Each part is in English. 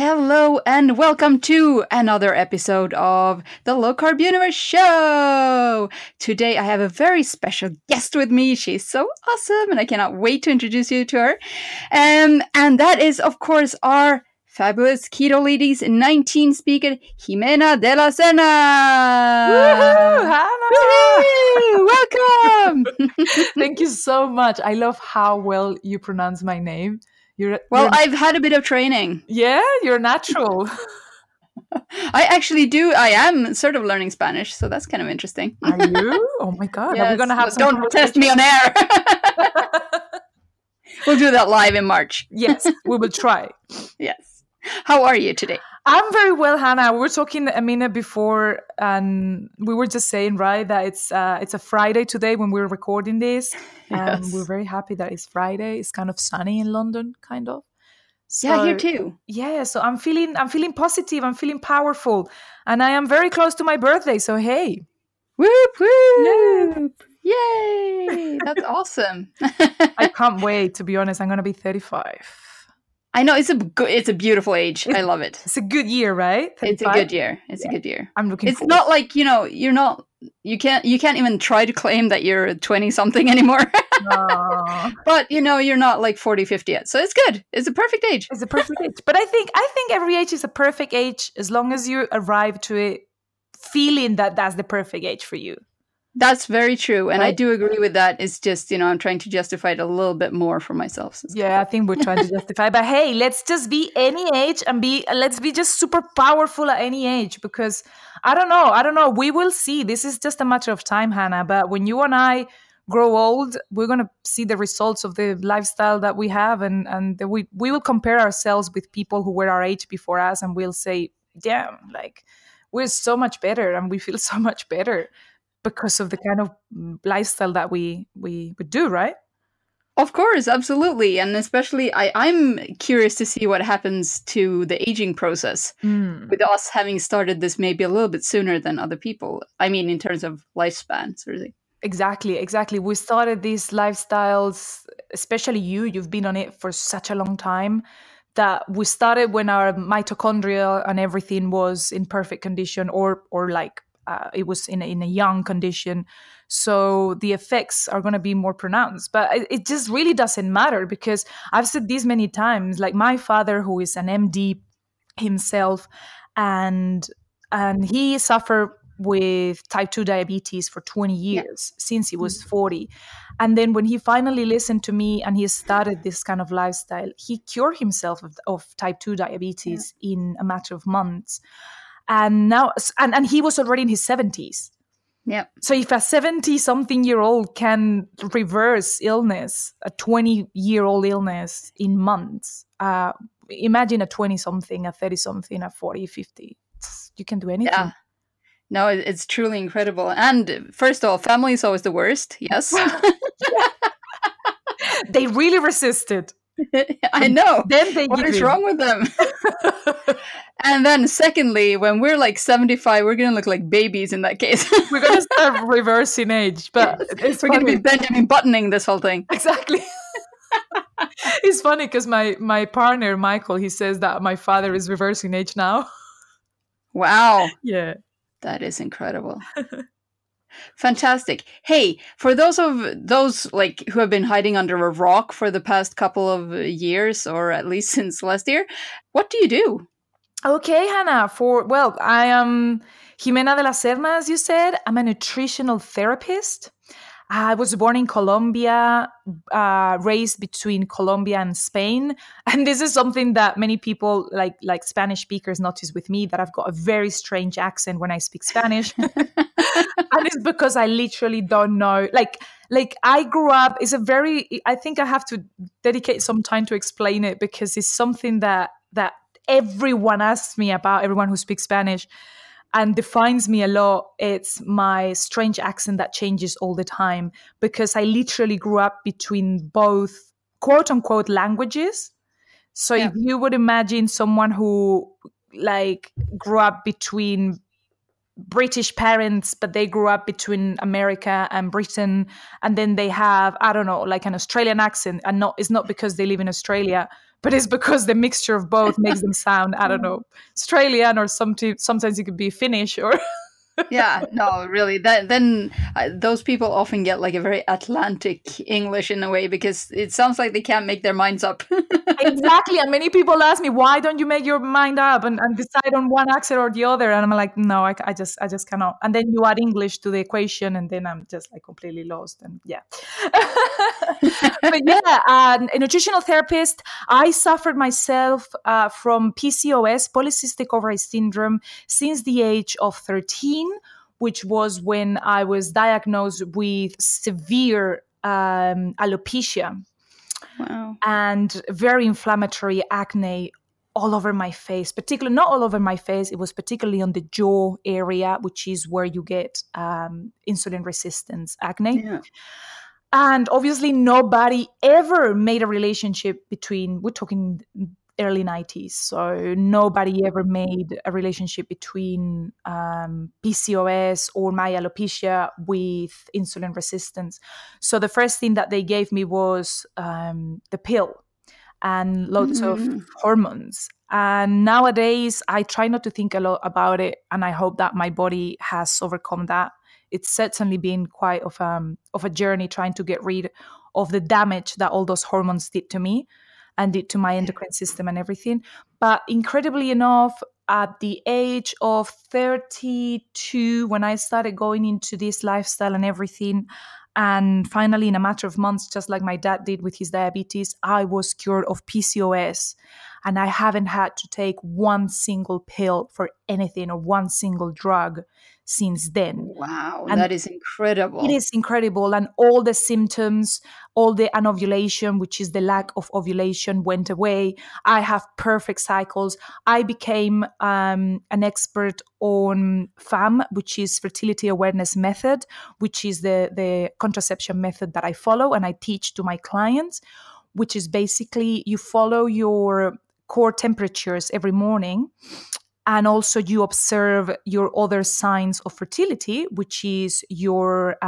Hello and welcome to another episode of the Low Carb Universe Show. Today I have a very special guest with me. She's so awesome and I cannot wait to introduce you to her. And that is, of course, our fabulous Keto Ladies 19 speaker, Jimena de la Serna. Woohoo, Hannah! Welcome! Thank you so much. I love how well you pronounce my name. I've had a bit of training. Yeah, you're natural. I am sort of learning Spanish, so that's kind of interesting. Are you? Oh my God. Yes, Are we going to have some don't test me on air. We'll do that live in March. Yes, we will try. Yes. How are you today? I'm very well, Hannah. We were talking a minute before, and we were just saying, right, that it's a Friday today when we're recording this. And Yes. we're very happy that it's Friday. It's kind of sunny in London, kind of. So, Yeah, here too. Yeah, so I'm feeling positive. I'm feeling powerful, and I am very close to my birthday. So hey, Whoop whoop! Yay! That's awesome. I can't wait. To be honest, I'm gonna be 35. I know it's a beautiful age. I love it. It's a good year, right? 35? It's a good year. It's a good year. I'm looking. It's not like you can't even try to claim that you're 20 something anymore. But you're not like 40, 50 yet. So it's good. It's a perfect age. It's a perfect age. But I think every age is a perfect age as long as you arrive to it feeling that that's the perfect age for you. That's very true. And Right? I do agree with that. It's just, I'm trying to justify it a little bit more for myself. So Yeah, I think we're trying to justify. But hey, let's just be any age and let's be just super powerful at any age, because I don't know. We will see. This is just a matter of time, Hannah. But when you and I grow old, we're going to see the results of the lifestyle that we have. And we will compare ourselves with people who were our age before us. And we'll say, damn, like we're so much better and we feel so much better because of the kind of lifestyle that we do, right? of course, absolutely. And especially I'm curious to see what happens to the aging process with us having started this maybe a little bit sooner than other people. I mean, in terms of lifespan, sort of thing. Exactly. We started these lifestyles, especially you've been on it for such a long time, that we started when our mitochondria and everything was in perfect condition or like it was in a young condition. So the effects are going to be more pronounced. But it just really doesn't matter, because I've said this many times, like my father, who is an MD himself, and he suffered with type 2 diabetes for 20 years since he was 40. And then when he finally listened to me and he started this kind of lifestyle, he cured himself of type 2 diabetes in a matter of months. And now, and he was already in his 70s. Yeah. So if a 70-something-year-old can reverse illness, a 20-year-old illness in months, imagine a 20-something, a 30-something, a 40, 50. You can do anything. Yeah. No, it's truly incredible. And first of all, family is always the worst. Yes. They really resisted. I know. Then they What give is in. wrong with them? And then secondly, when we're like 75, we're going to look like babies in that case. We're going to start reversing age, but it's We're going to be funny. Benjamin Buttoning this whole thing. Exactly. It's funny because my partner, Michael, he says that my father is reversing age now. Wow. Yeah. That is incredible. Fantastic. Hey, for those like who have been hiding under a rock for the past couple of years, or at least since last year, what do you do? Okay, Hannah. I am Jimena de la Serna, as you said. I'm a nutritional therapist. I was born in Colombia, raised between Colombia and Spain. And this is something that many people, like Spanish speakers, notice with me, that I've got a very strange accent when I speak Spanish. And it's because I literally don't know. Like I grew up, I think I have to dedicate some time to explain it, because it's something that everyone asks me about, everyone who speaks Spanish, and defines me a lot. It's my strange accent that changes all the time, because I literally grew up between both quote unquote languages. So if you would imagine someone who like grew up between British parents, but they grew up between America and Britain, and then they have, I don't know, like an Australian accent, and it's not because they live in Australia, but it's because the mixture of both makes them sound, I don't know, Australian, or sometimes it could be Finnish or Yeah, no, really. Then those people often get like a very Atlantic English in a way, because it sounds like they can't make their minds up. Exactly. And many people ask me, why don't you make your mind up and decide on one accent or the other? And I'm like, no, I just cannot. And then you add English to the equation, and then I'm just like completely lost. And yeah. But yeah, a nutritional therapist. I suffered myself from PCOS, polycystic ovary syndrome, since the age of 13, which was when I was diagnosed with severe alopecia. Wow. And very inflammatory acne all over my face, particularly not all over my face. It was particularly on the jaw area, which is where you get insulin resistance acne. Yeah. And obviously nobody ever made a relationship between, we're talking early 90s, so nobody ever made a relationship between PCOS or my alopecia with insulin resistance. So the first thing that they gave me was the pill and lots of hormones. And nowadays I try not to think a lot about it, and I hope that my body has overcome that. It's certainly been quite of a journey trying to get rid of the damage that all those hormones did to me and did to my endocrine system and everything. But incredibly enough, at the age of 32, when I started going into this lifestyle and everything, and finally in a matter of months, just like my dad did with his diabetes, I was cured of PCOS. And I haven't had to take one single pill for anything or one single drug since then. Wow, And that is incredible. it is incredible. And all the symptoms, all the anovulation, which is the lack of ovulation, went away. I have perfect cycles. I became an expert on FAM, which is fertility awareness method, which is the contraception method that I follow and I teach to my clients, which is basically you follow your core temperatures every morning. And also you observe your other signs of fertility, which is your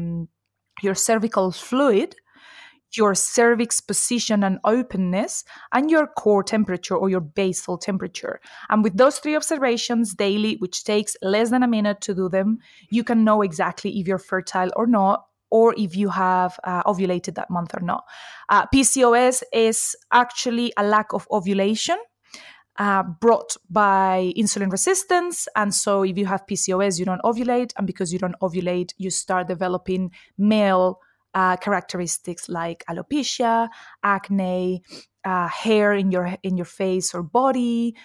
cervical fluid, your cervix position and openness, and your core temperature or your basal temperature. And with those 3 observations daily, which takes less than a minute to do them, you can know exactly if you're fertile or not, or if you have ovulated that month or not. PCOS is actually a lack of ovulation brought by insulin resistance. And so if you have PCOS, you don't ovulate. And because you don't ovulate, you start developing male characteristics like alopecia, acne, hair in your face or body,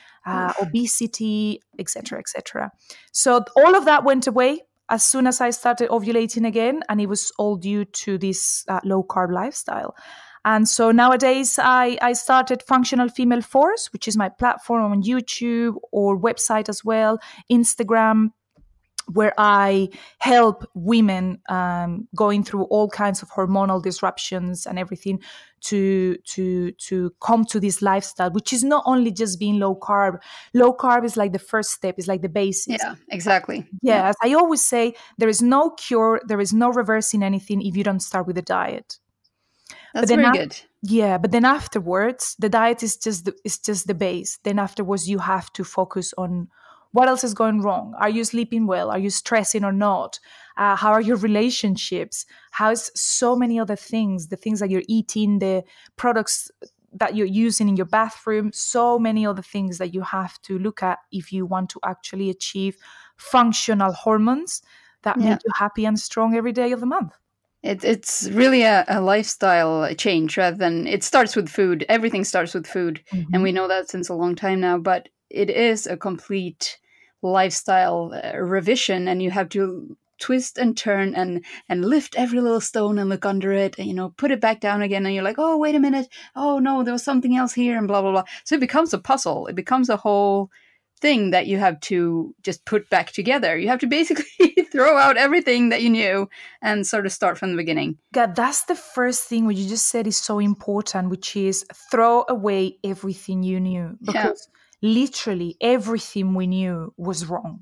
obesity, etc., etc. So all of that went away as soon as I started ovulating again. And it was all due to this low-carb lifestyle. And so nowadays I started Functional Female Force, which is my platform on YouTube or website as well, Instagram, where I help women going through all kinds of hormonal disruptions and everything to come to this lifestyle, which is not only just being low carb. Low carb is like the first step, is like the basics. Yeah, exactly. Yeah, as I always say, there is no cure, there is no reversing anything if you don't start with a diet. That's very good. Yeah, but then afterwards, the diet is just the base. Then afterwards, you have to focus on what else is going wrong. Are you sleeping well? Are you stressing or not? How are your relationships? How's so many other things? The things that you're eating, the products that you're using in your bathroom, so many other things that you have to look at if you want to actually achieve functional hormones that make you happy and strong every day of the month. It's really a lifestyle change rather than, it starts with food. Everything starts with food. Mm-hmm. And we know that since a long time now, but it is a complete lifestyle revision, and you have to twist and turn and lift every little stone and look under it and, put it back down again. And you're like, oh, wait a minute. Oh no, there was something else here and blah, blah, blah. So it becomes a puzzle. It becomes a whole thing that you have to just put back together. You have to basically throw out everything that you knew and sort of start from the beginning. God, that's the first thing what you just said is so important, which is throw away everything you knew. Because literally everything we knew was wrong.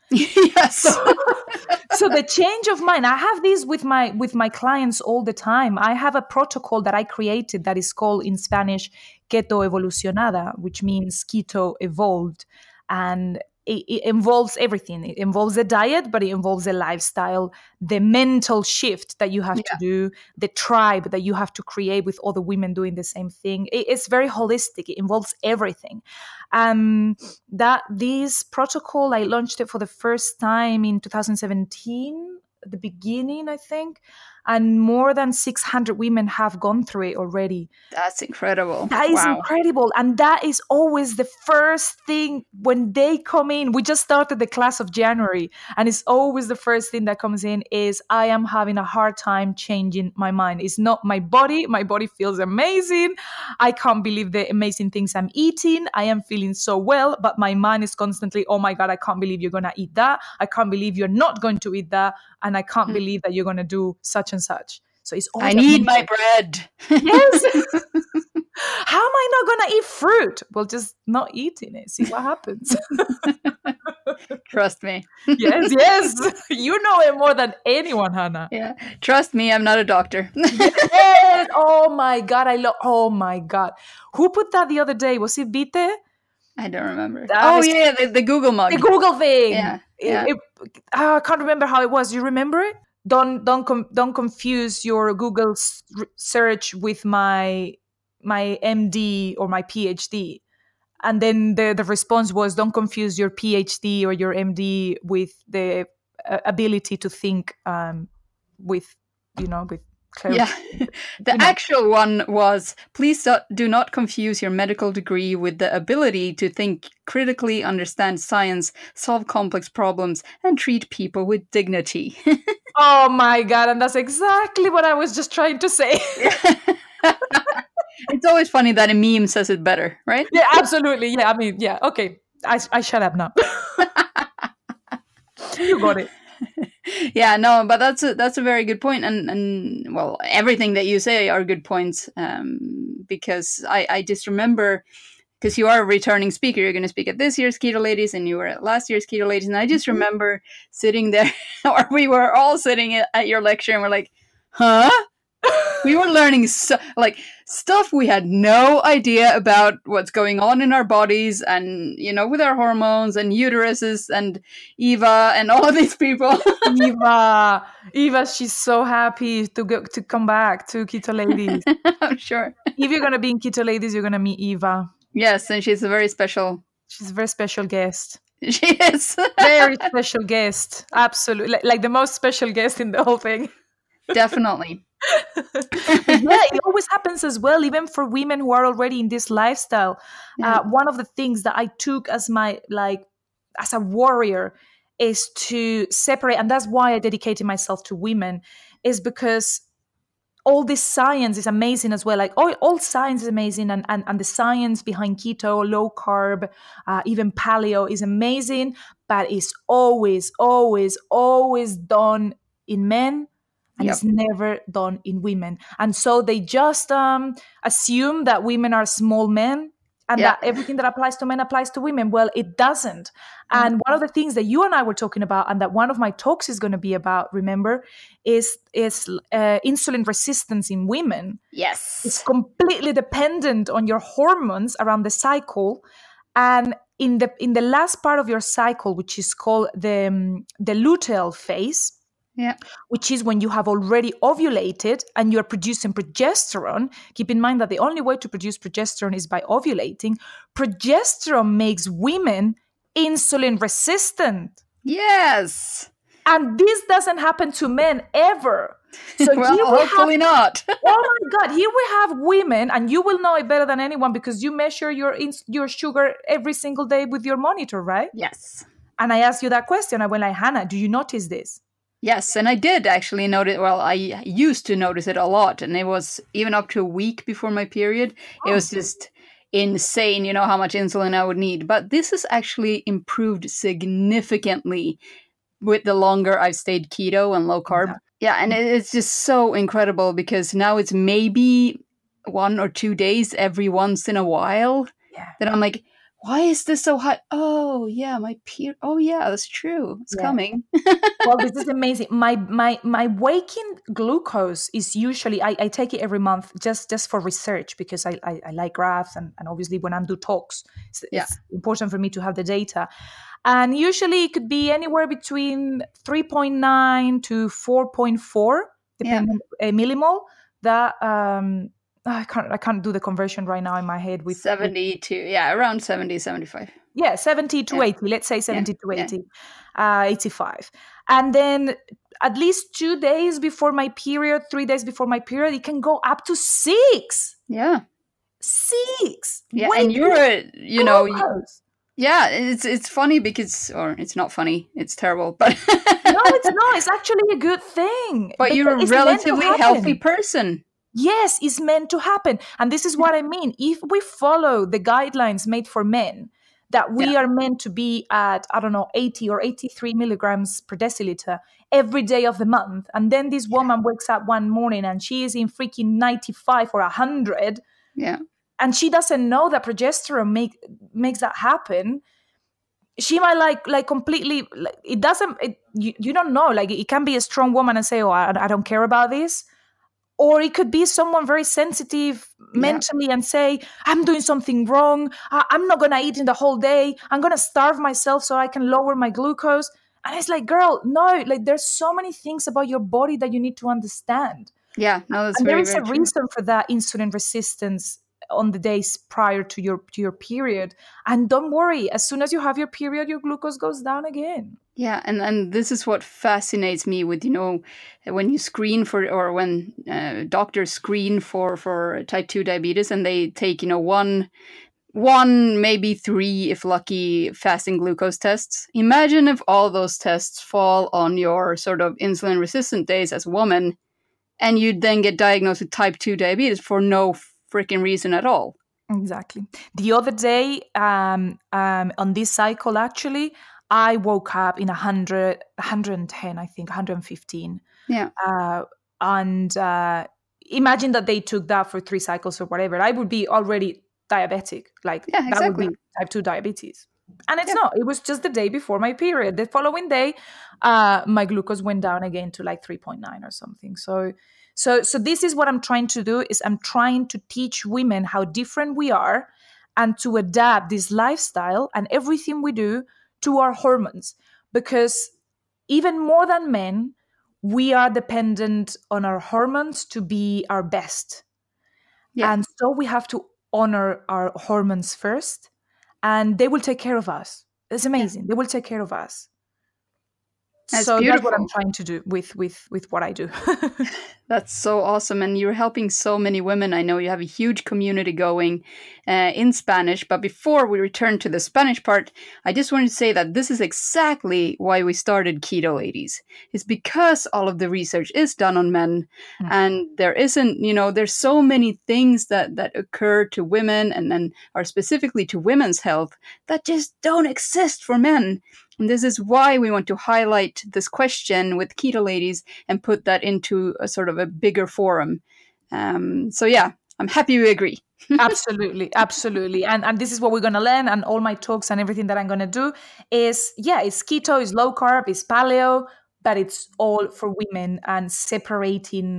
Yes. So the change of mind, I have this with my clients all the time. I have a protocol that I created that is called in Spanish keto evolucionada, which means keto evolved. And it involves everything. It involves a diet, but it involves a lifestyle, the mental shift that you have to do, the tribe that you have to create with other women doing the same thing. It's very holistic. It involves everything. That this protocol, I launched it for the first time in 2017, at the beginning, I think, and more than 600 women have gone through it already. That's incredible. That is incredible. And that is always the first thing when they come in. We just started the class of January, and it's always the first thing that comes in is I am having a hard time changing my mind. It's not my body. My body feels amazing. I can't believe the amazing things I'm eating. I am feeling so well, but my mind is constantly, oh my God, I can't believe you're going to eat that. I can't believe you're not going to eat that. And I can't believe that you're going to do such and such. So it's I need my bread. Yes. How am I not going to eat fruit? Well, just not eating it. See what happens. Trust me. Yes. You know it more than anyone, Hannah. Yeah. Trust me, I'm not a doctor. Yes. Oh my God. Oh my God. Who put that the other day? Was it Vite? I don't remember. The the Google mug. The Google thing. Yeah. I can't remember how it was. You remember it? Don't confuse your Google search with my MD or my PhD. And then the response was, don't confuse your PhD or your MD with the ability to think with clarity. Yeah. The actual one was, please do not confuse your medical degree with the ability to think critically, understand science, solve complex problems, and treat people with dignity. Oh my God. And that's exactly what I was just trying to say. It's always funny that a meme says it better, right? Yeah, absolutely. Yeah, I mean, yeah. Okay. I shut up now. You got it. Yeah, no, but that's a very good point, and well, everything that you say are good points, because I just remember, because you are a returning speaker, you're going to speak at this year's Keto Ladies, and you were at last year's Keto Ladies, and I just remember sitting there, or we were all sitting at your lecture, and we're like, huh? We were learning stuff we had no idea about what's going on in our bodies, and with our hormones and uteruses and Eva and all of these people. Eva, she's so happy to come back to Keto Ladies. I'm sure. If you're gonna be in Keto Ladies, you're gonna meet Eva. Yes, and she's a very special. She's a very special guest. She is. Very special guest. Absolutely, like the most special guest in the whole thing. Definitely. Yeah, it always happens as well, even for women who are already in this lifestyle. One of the things that I took as my as a warrior is to separate, and that's why I dedicated myself to women, is because all this science is amazing as well. Like all science is amazing, and the science behind keto, low carb, even paleo is amazing, but it's always, always, always done in men. And it's never done in women. And so they just assume that women are small men and that everything that applies to men applies to women. Well, it doesn't. And one of the things that you and I were talking about, and that one of my talks is going to be about, remember, is insulin resistance in women. Yes. It's completely dependent on your hormones around the cycle. And in the last part of your cycle, which is called the luteal phase, which is when you have already ovulated and you're producing progesterone. Keep in mind that the only way to produce progesterone is by ovulating. Progesterone makes women insulin resistant. Yes. And this doesn't happen to men ever. So well, hopefully not. Oh my God, here we have women, and you will know it better than anyone because you measure your sugar every single day with your monitor, right? Yes. And I asked you that question. I went like, Hannah, do you notice this? Yes, and I did actually notice, well, I used to notice it a lot, and it was even up to a week before my period. It was just insane, how much insulin I would need. But this has actually improved significantly with the longer I've stayed keto and low carb. Yeah, and it's just so incredible because now it's maybe 1 or 2 days every once in a while that I'm like, why is this so high? Oh yeah, my period. Oh yeah, that's true. It's Yeah. coming. Well, this is amazing. My waking glucose is usually I take it every month just for research because I like graphs and obviously when I do talks, Yeah. it's important for me to have the data. And usually it could be anywhere between 3.9 to 4.4, Yeah. depending millimole. That I can't do the conversion right now in my head with 72. Yeah, around 70, 75. yeah, 70 to Yeah. 80, let's say Yeah. 70 to Yeah. 80, 85. And then at least 2 days before my period, 3 days before my period, it can go up to 6. Yeah. 6. Yeah. Wait, And you're, glucose. yeah, it's funny because, or it's not funny, it's terrible, but No, it's not. It's actually a good thing. but Because you're a it's meant to relatively healthy happen. person. Yes, it's meant to happen. And this is what I mean. If we follow the guidelines made for men, that we Yeah. are meant to be at, I don't know, 80 or 83 milligrams per deciliter every day of the month. And then this woman wakes up one morning and she is in freaking 95 or 100. Yeah. And she doesn't know that progesterone makes that happen. She might like completely, it doesn't, you don't know. Like it can be a strong woman and say, oh, I don't care about this. Or it could be someone very sensitive mentally and say, I'm doing something wrong. I'm not going to eat in the whole day. I'm going to starve myself so I can lower my glucose. And it's like, girl, no, like there's so many things about your body that you need to understand. Yeah. No, that's And there very, is very a true. reason for that insulin resistance on the days prior to your period. And don't worry, as soon as you have your period, your glucose goes down again. Yeah, and this is what fascinates me with, when you screen for, or when doctors screen for type 2 diabetes and they take, one, maybe 3, if lucky, fasting glucose tests. Imagine if all those tests fall on your sort of insulin resistant days as a woman, and you then get diagnosed with type 2 diabetes for no freaking reason at all. Exactly. The other day, on this cycle, actually, I woke up in 100, 110, I think, 115. Yeah. And imagine that they took that for 3 cycles or whatever. I would be already diabetic. Like, Yeah, that would exactly. be type 2 diabetes. And it's not. It was just the day before my period. The following day, my glucose went down again to like 3.9 or something. So this is what I'm trying to do, is I'm trying to teach women how different we are and to adapt this lifestyle and everything we do to our hormones. Because even more than men, we are dependent on our hormones to be our best. Yeah. And so we have to honor our hormones first, and they will take care of us. It's amazing. They will take care of us. That's so beautiful. That's what I'm trying to do with what I do. That's so awesome. And you're helping so many women. I know you have a huge community going in Spanish. But before we return to the Spanish part, I just wanted to say that this is exactly why we started Keto Ladies. It's because all of the research is done on men. And there isn't, there's so many things that occur to women and then are specifically to women's health that just don't exist for men. And this is why we want to highlight this question with Keto Ladies and put that into a sort of a bigger forum. So yeah, I'm happy we agree. Absolutely. And this is what we're going to learn. And all my talks and everything that I'm going to do is, it's keto, it's low carb, it's paleo, but it's all for women and separating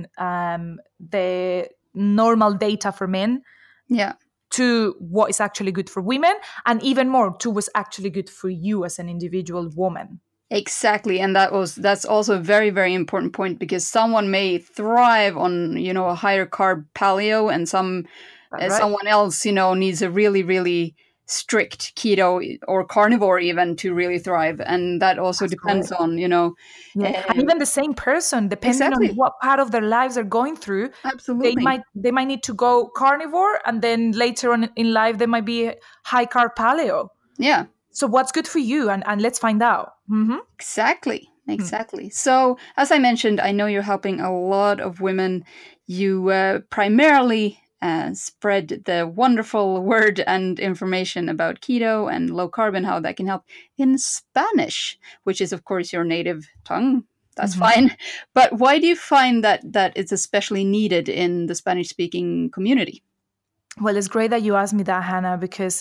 the normal data for men. Yeah. To what is actually good for women, and even more to what's actually good for you as an individual woman. Exactly. And that's also a very, very important point, because someone may thrive on, a higher carb paleo, and someone else, needs a really, really strict keto or carnivore even to really thrive. And that also depends on, and even the same person, depending on what part of their lives they're going through. Absolutely. They might need to go carnivore, and then later on in life they might be high carb paleo. Yeah. So what's good for you? And let's find out. Mm-hmm. Exactly. So as I mentioned, I know you're helping a lot of women. You primarily spread the wonderful word and information about keto and low carb and how that can help in Spanish, which is, of course, your native tongue. That's fine. But why do you find that it's especially needed in the Spanish-speaking community? Well, it's great that you asked me that, Hannah, because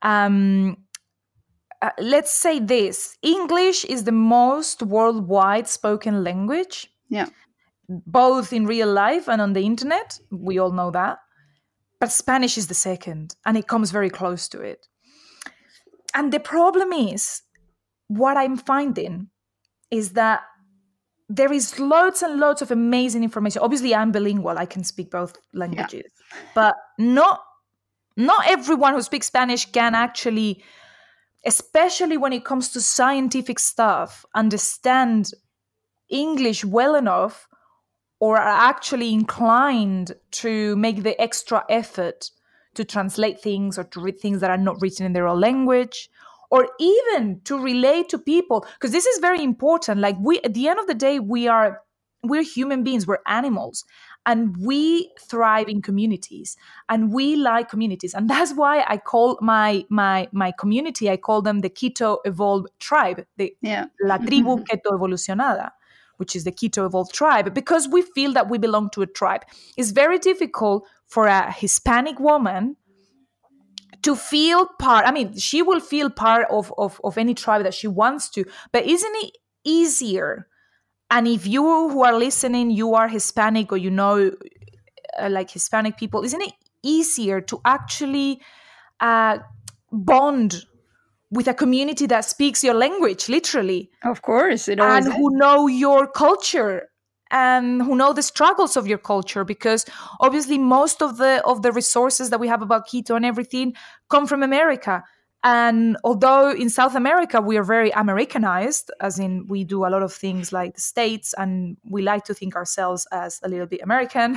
Um, let's say this: English is the most worldwide spoken language, Yeah. both in real life and on the internet. We all know that. But Spanish is the second, and it comes very close to it. And the problem is, what I'm finding is that there is loads and loads of amazing information. Obviously, I'm bilingual; I can speak both Yeah. languages, but not everyone who speaks Spanish can actually, especially when it comes to scientific stuff, understand English well enough or are actually inclined to make the extra effort to translate things or to read things that are not written in their own language, or even to relate to people, because this is very important. Like, we, at the end of the day, we're human beings, we're animals, and we thrive in communities, and we like communities. And that's why I call my community, I call them the Keto Evolved Tribe, the Yeah. La Tribu Keto Evolucionada, which is the Keto Evolved Tribe, because we feel that we belong to a tribe. It's very difficult for a Hispanic woman to feel part. I mean, she will feel part of any tribe that she wants to, but isn't it easier? And if you who are listening, you are Hispanic, or you know, like Hispanic people, isn't it easier to actually uh, bond with a community that speaks your language, literally, Of course, it and always is. who know your culture and who know the struggles of your culture? Because obviously most of the resources that we have about keto and everything come from America. And although in South America we are very Americanized, as in we do a lot of things like the States, and we like to think ourselves as a little bit American,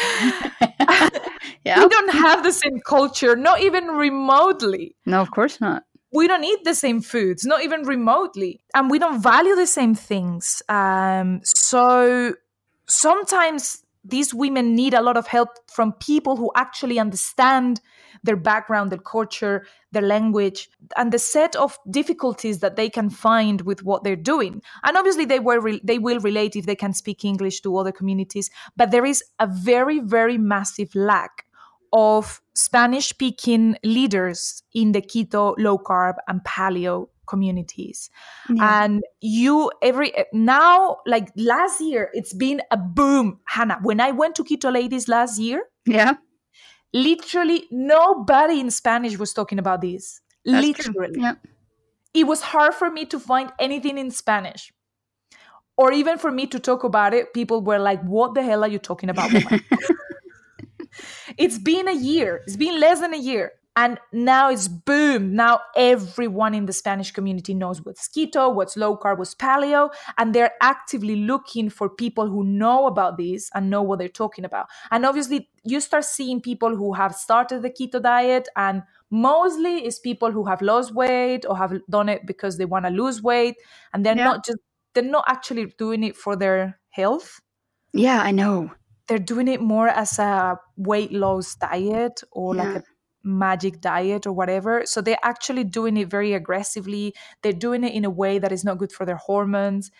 Yeah. we don't have the same culture, not even remotely. No, of course not. We don't eat the same foods, not even remotely, and we don't value the same things. So sometimes these women need a lot of help from people who actually understand their background, their culture, their language, and the set of difficulties that they can find with what they're doing. And obviously, they will relate if they can speak English to other communities. But there is a very, very massive lack of Spanish speaking leaders in the keto, low carb, and paleo communities. Yeah. And you every now, like last year, it's been a boom, Hannah. When I went to Keto Ladies last year, Yeah. literally nobody in Spanish was talking about this. That's true. Literally. Yeah. It was hard for me to find anything in Spanish. Or even for me to talk about it, people were like, "What the hell are you talking about, woman?" It's been a year. It's been less than a year. And now it's boom. Now everyone in the Spanish community knows what's keto, what's low carb, what's paleo. And they're actively looking for people who know about this and know what they're talking about. And obviously, you start seeing people who have started the keto diet, and mostly it's people who have lost weight or have done it because they want to lose weight. And Yeah. they're not actually doing it for their health. Yeah, I know. They're doing it more as a weight loss diet or like Yeah. a magic diet or whatever. So they're actually doing it very aggressively. They're doing it in a way that is not good for their hormones.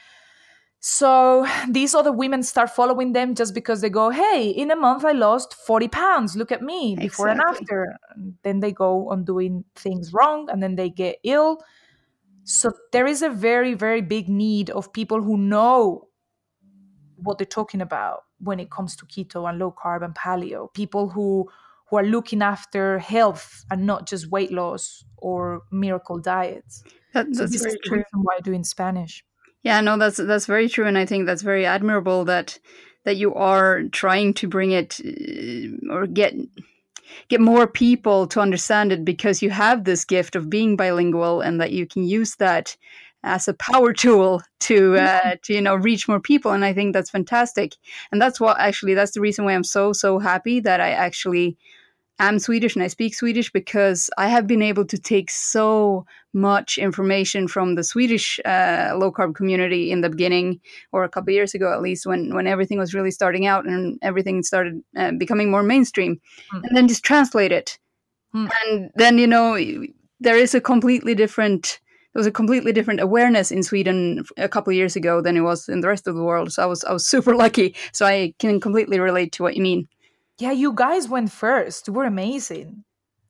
So these other women start following them just because they go, "Hey, in a month I lost 40 pounds. Look at me before and Exactly. after." And then they go on doing things wrong, and then they get ill. So there is a very, very big need of people who know what they're talking about when it comes to keto and low carb and paleo. People who are looking after health and not just weight loss or miracle diets. So That's this is very the true. reason why I do in Spanish. Yeah, no, that's very true, and I think that's very admirable that you are trying to bring it or get more people to understand it, because you have this gift of being bilingual, and that you can use that as a power tool to reach more people. And I think that's fantastic, and that's what actually that's the reason why I'm so happy that I actually am Swedish and I speak Swedish, because I have been able to take so much information from the Swedish low carb community in the beginning, or a couple of years ago at least, when everything was really starting out and everything started becoming more mainstream, Mm. and then just translate it. Mm. And then there is a completely different. There was a completely different awareness in Sweden a couple of years ago than it was in the rest of the world. So I was super lucky. So I can completely relate to what you mean. Yeah, you guys went first. You were amazing.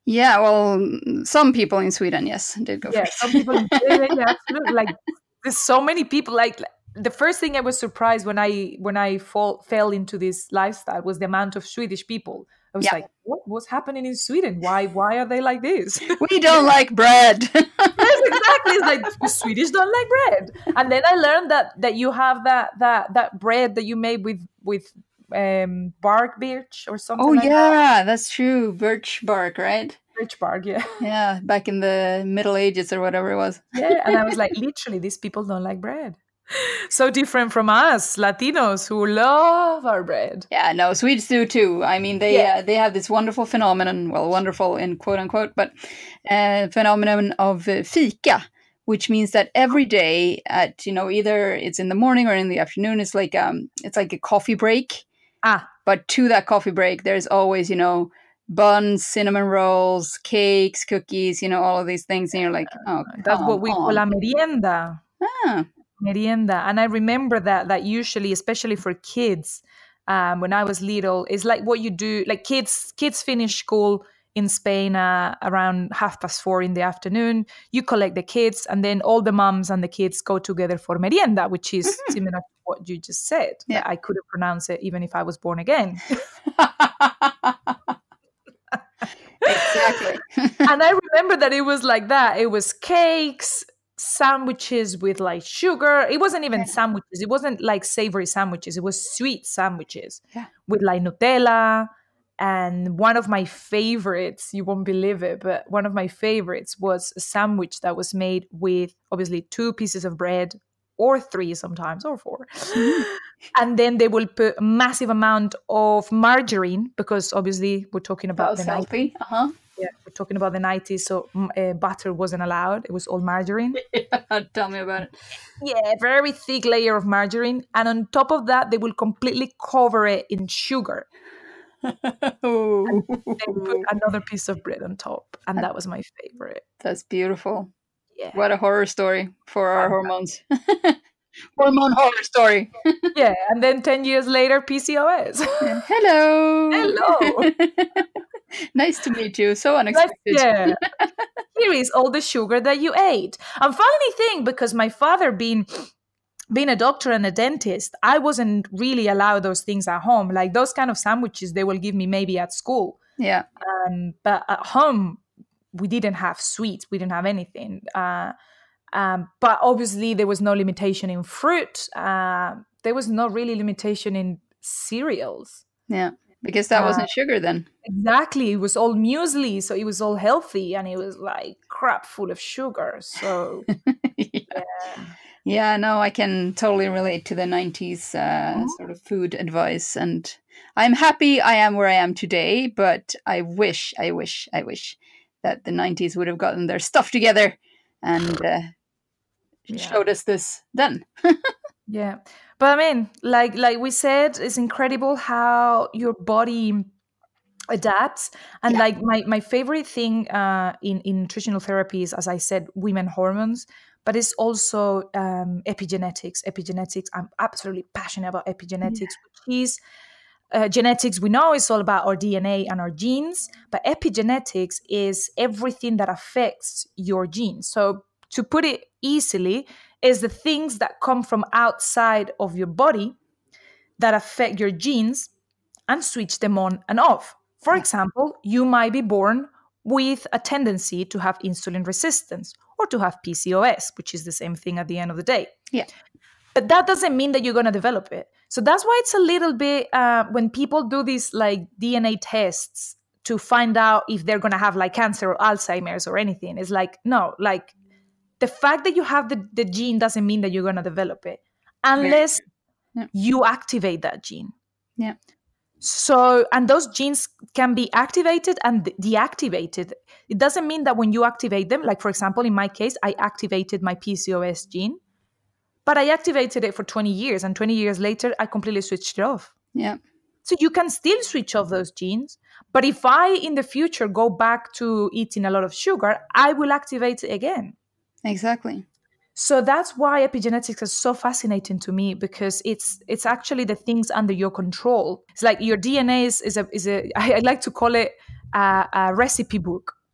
Yeah, well, some people in Sweden, yes, did go for Yeah, it. some people, yeah, absolutely. Like there's so many people. Like the first thing I was surprised when I fell into this lifestyle was the amount of Swedish people. I was Yeah, like, what's happening in Sweden? Why are they like this? we don't like bread. Yes, exactly. It's like the Swedish don't like bread. And then I learned that you have that bread that you made with bark birch or Oh something like that. yeah, that's true. Birch bark, right? Birch bark, yeah. Yeah, back in the Middle Ages or whatever it was. Yeah. And I was like, literally, these people don't like bread. So different from us, Latinos, who love our bread. Yeah, no, Swedes do too. I mean, Yeah. they have this wonderful phenomenon, well, wonderful in quote unquote, but phenomenon of fika, which means that every day at either it's in the morning or in the afternoon, it's like a coffee break. Ah, But to that coffee break, there's always buns, cinnamon rolls, cakes, cookies, all of these things, and you're like, oh, that's come what we call on. a merienda. Ah, Merienda. And I remember that usually, especially for kids, when I was little, is like what you do. Like kids finish school in Spain around 4:30 in the afternoon. You collect the kids, and then all the moms and the kids go together for merienda, which is similar to what you just said. yeah. That I couldn't pronounce it even if I was born again. Exactly. And I remember that it was like that. It was cakes, sandwiches with like sugar. It wasn't even Yeah. sandwiches. It wasn't like savory sandwiches. It was sweet sandwiches Yeah. with like Nutella. And one of my favorites, you won't believe it, but one of my favorites was a sandwich that was made with obviously 2 pieces of bread or 3 sometimes or 4. And then they will put a massive amount of margarine because obviously we're talking about Sounds the 90s. healthy. Uh-huh. Yeah, we're talking about the 90s, so butter wasn't allowed. It was all margarine. Tell me about it. Yeah, very thick layer of margarine. And on top of that, they will completely cover it in sugar. And then put another piece of bread on top. And that was my favorite. That's beautiful. Yeah. What a horror story for our hormones. Hormone horror story. Yeah, and then 10 years later, PCOS. Hello. Hello. Nice to meet you. So unexpected. Yeah. Here is all the sugar that you ate. And funny thing, because my father being a doctor and a dentist, I wasn't really allowed those things at home. Like those kind of sandwiches, they will give me maybe at school. Yeah. But at home, we didn't have sweets. We didn't have anything. But obviously, there was no limitation in fruit. There was no really limitation in cereals. Yeah. Because that wasn't sugar then. Exactly. It was all muesli. So it was all healthy. And it was like crap full of sugar. So, Yeah, no, I can totally relate to the 90s sort of food advice. And I'm happy I am where I am today, but I wish that the 90s would have gotten their stuff together and showed us this then. Yeah. But I mean, like we said, it's incredible how your body adapts. And like my favorite thing in nutritional therapy is, as I said, women hormones, but it's also epigenetics. I'm absolutely passionate about epigenetics, which is genetics. We know it's all about our DNA and our genes, but epigenetics is everything that affects your genes. So to put it easily, is the things that come from outside of your body that affect your genes and switch them on and off. For example, you might be born with a tendency to have insulin resistance or to have PCOS, which is the same thing at the end of the day. Yeah. But that doesn't mean that you're going to develop it. So that's why it's a little bit, when people do these like DNA tests to find out if they're going to have like cancer or Alzheimer's or anything, it's like, no, like the fact that you have the gene doesn't mean that you're going to develop it unless you activate that gene. Yeah. So, and those genes can be activated and deactivated. It doesn't mean that when you activate them, like for example, in my case, I activated my PCOS gene, but I activated it for 20 years and 20 years later, I completely switched it off. Yeah. So you can still switch off those genes, but if I in the future go back to eating a lot of sugar, I will activate it again. Exactly. So that's why epigenetics is so fascinating to me, because it's actually the things under your control. It's like your DNA is a I like to call it a recipe book.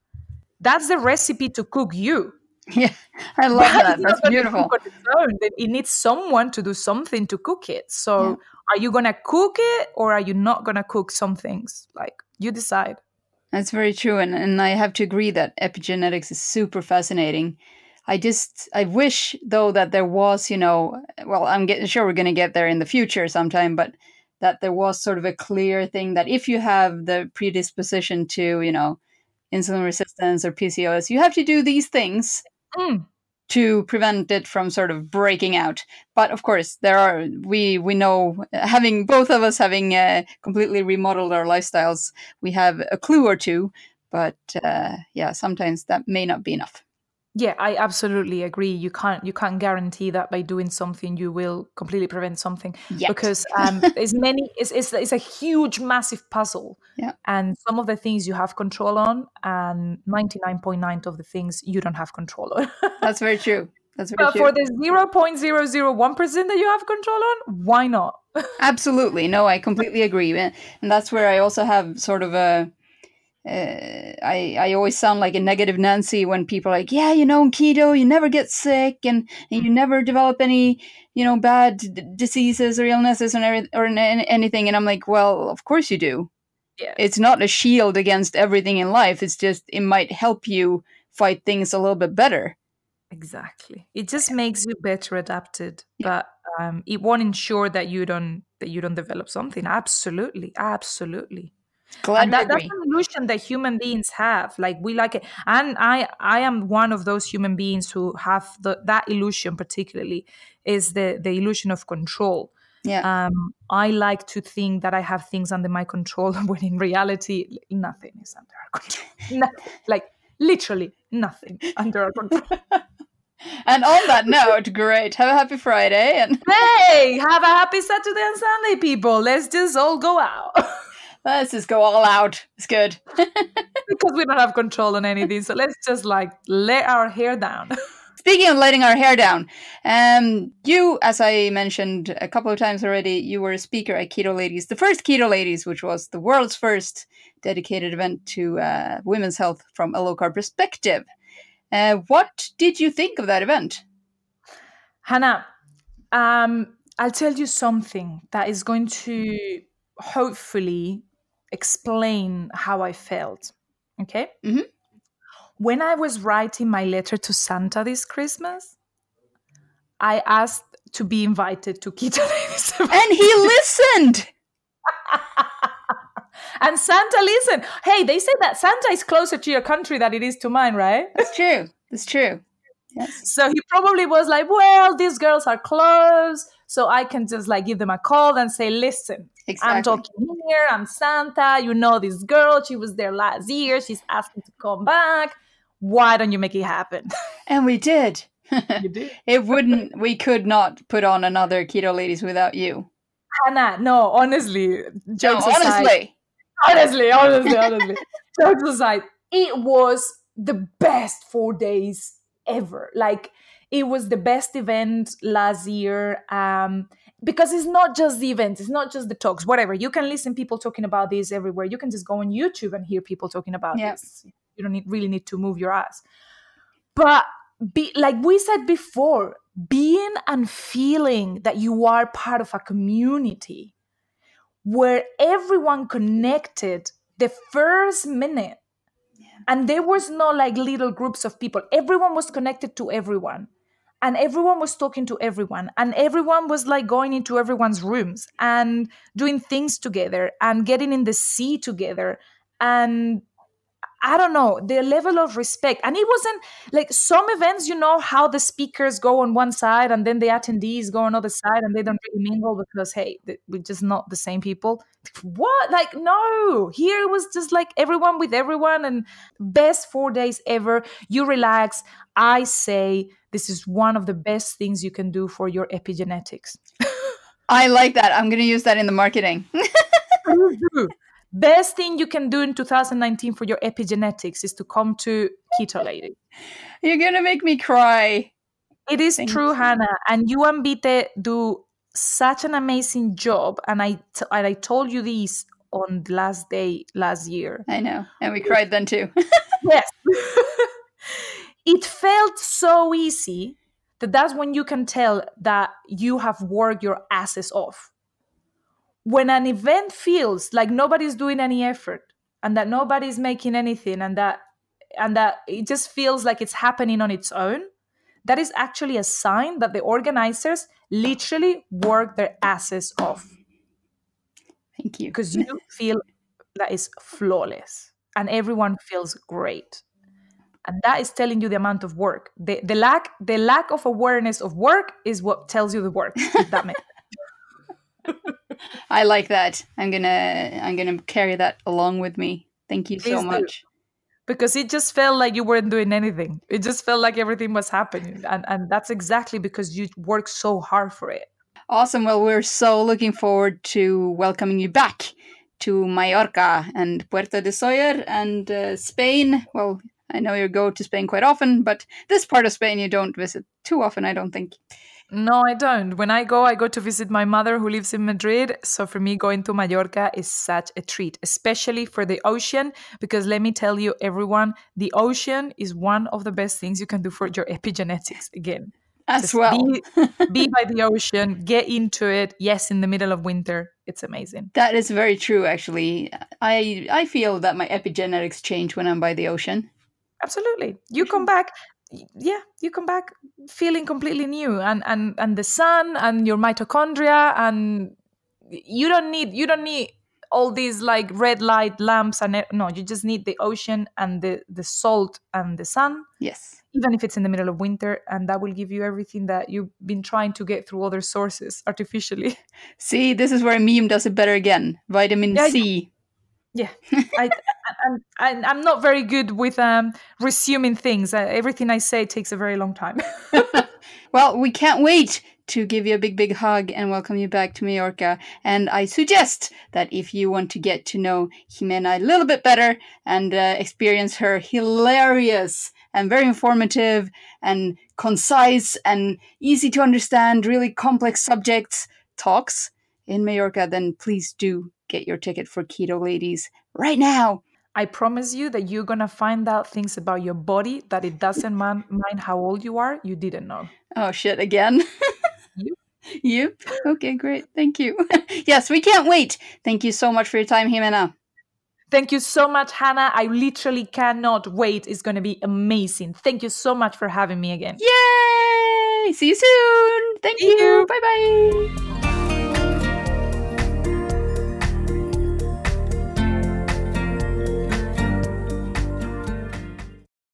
That's the recipe to cook you. Yeah, I love But that. it's not That's going to cook beautiful. on its own. Then it needs someone to do something to cook it. Yeah. So are you going to cook it or are you not going to cook some things? Like, you decide. That's very true, and I have to agree that epigenetics is super fascinating. I wish though that there was, well, I'm getting sure we're going to get there in the future sometime, but that there was sort of a clear thing that if you have the predisposition to, insulin resistance or PCOS, you have to do these things Mm. to prevent it from sort of breaking out. But of course, there are we know, having both of us having completely remodeled our lifestyles, we have a clue or two. But yeah, sometimes that may not be enough. Yeah, I absolutely agree. You can't guarantee that by doing something you will completely prevent something, Yet, because it's a huge, massive puzzle, yeah, and some of the things you have control on, and 99.9 of the things you don't have control on. that's very true. That's very But for true. the 0.001% that you have control on, why not? Absolutely, no, I completely agree, and that's where I also have sort of a I always sound like a negative Nancy when people are like, yeah, in keto, you never get sick and you never develop any, bad diseases or illnesses or anything. And I'm like, well, of course you do. Yeah, It's not a shield against everything in life. It's just, it might help you fight things a little bit better. exactly. It just makes you better adapted, Yeah, but it won't ensure that you don't develop something. Absolutely, absolutely. glad And we that's agree. an illusion that human beings have, like we like it, and I am one of those human beings who have that illusion. Particularly is the illusion of control. Yeah. I like to think that I have things under my control when in reality nothing is under our control. Nothing, like literally nothing under our control. And on that note, great. Have a happy Friday. And Hey, have a happy Saturday and Sunday, people. Let's just all go out. let's just go all out. It's good. Because we don't have control on anything. So let's just like let our hair down. Speaking of letting our hair down, you, as I mentioned a couple of times already, you were a speaker at Keto Ladies, the first Keto Ladies, which was the world's first dedicated event to women's health from a low carb perspective. What did you think of that event? Hannah, I'll tell you something that is going to hopefully explain how I felt. Okay? Mm-hmm. When I was writing my letter to Santa this Christmas, I asked to be invited to Keto Ladies event. And he listened. And Santa listened. Hey, they say that Santa is closer to your country than it is to mine, right? That's true. That's true. Yes. So he probably was like, well, these girls are close, so I can just like give them a call and say, listen, Exactly. I'm talking here, I'm Santa, this girl, she was there last year, she's asking to come back. Why don't you make it happen? And we did. You did. We could not put on another Keto Ladies without you. Hannah, no, honestly, jokes aside. Honestly. Honestly. Jokes aside, it was the best 4 days ever. Like, it was the best event last year. Because it's not just the events, it's not just the talks, whatever. You can listen people talking about this everywhere. You can just go on YouTube and hear people talking about this. You don't really need to move your ass. But like we said before, being and feeling that you are part of a community where everyone connected the first minute, and there was no like little groups of people. Everyone was connected to everyone, and everyone was talking to everyone, and everyone was like going into everyone's rooms and doing things together and getting in the sea together. And I don't know, the level of respect. And it wasn't like some events, how the speakers go on one side and then the attendees go on the other side and they don't really mingle because, hey, we're just not the same people. What? Like, no. Here it was just like everyone with everyone, and best 4 days ever. You relax. I say this is one of the best things you can do for your epigenetics. I like that. I'm going to use that in the marketing. Best thing you can do in 2019 for your epigenetics is to come to Keto Lady. You're going to make me cry. It is true, Hannah. And you and Vite do such an amazing job. And I told you this on the last day last year. I know. And we cried then too. Yes. It felt so easy that that's when you can tell that you have worked your asses off. When an event feels like nobody's doing any effort and that nobody's making anything and that it just feels like it's happening on its own, that is actually a sign that the organizers literally work their asses off. Thank you. Because you feel that is flawless and everyone feels great. And that is telling you the amount of work. The lack of awareness of work is what tells you the work, if that makes sense. I like that. I'm gonna carry that along with me. Thank you so much. Because it just felt like you weren't doing anything. It just felt like everything was happening. And that's exactly because you worked so hard for it. Awesome. Well, we're so looking forward to welcoming you back to Mallorca and Puerto de Sóller and Spain. Well, I know you go to Spain quite often, but this part of Spain you don't visit too often, I don't think. No, I don't. When I go to visit my mother who lives in Madrid. So for me, going to Mallorca is such a treat, especially for the ocean, because let me tell you, everyone, the ocean is one of the best things you can do for your epigenetics. Again, As well. Be by the ocean, get into it. Yes, in the middle of winter. It's amazing. That is very true, actually. I feel that my epigenetics change when I'm by the ocean. Absolutely. You come back. Yeah, you come back feeling completely new, and the sun and your mitochondria, and you don't need all these like red light lamps no, you just need the ocean and the salt and the sun. Yes. Even if it's in the middle of winter, and that will give you everything that you've been trying to get through other sources artificially. See, this is where a meme does it better again. Vitamin C. Yeah, I'm not very good with resuming things. Everything I say takes a very long time. Well, we can't wait to give you a big, big hug and welcome you back to Mallorca. And I suggest that if you want to get to know Jimena a little bit better and experience her hilarious and very informative and concise and easy to understand, really complex subjects talks in Mallorca, then please do get your ticket for Keto Ladies right now. I promise you that you're going to find out things about your body that it doesn't mind how old you are. You didn't know. Oh, shit, again? Yep. Okay, great. Thank you. Yes, we can't wait. Thank you so much for your time, Jimena. Thank you so much, Hannah. I literally cannot wait. It's going to be amazing. Thank you so much for having me again. Yay! See you soon. Thank you. Bye-bye.